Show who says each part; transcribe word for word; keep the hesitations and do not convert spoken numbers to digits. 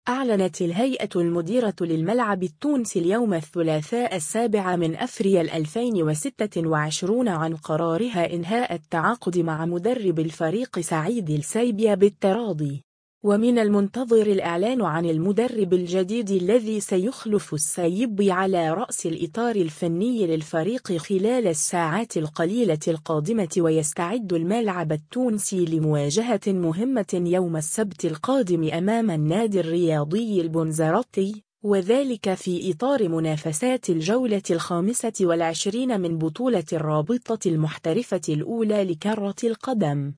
Speaker 1: أعلنت الهيئة المديرة للملعب التونسي اليوم الثلاثاء السابع من أفريل ألفين وستة وعشرين عن قرارها إنهاء التعاقد مع مدرب الفريق سعيد السيبي بالتراضي، ومن المنتظر الإعلان عن المدرب الجديد الذي سيخلف السيبي على رأس الإطار الفني للفريق خلال الساعات القليلة القادمة. ويستعد الملعب التونسي لمواجهة مهمة يوم السبت القادم أمام النادي الرياضي البنزرتي، وذلك في إطار منافسات الجولة الخامسة والعشرين من بطولة الرابطة المحترفة الأولى لكرة القدم.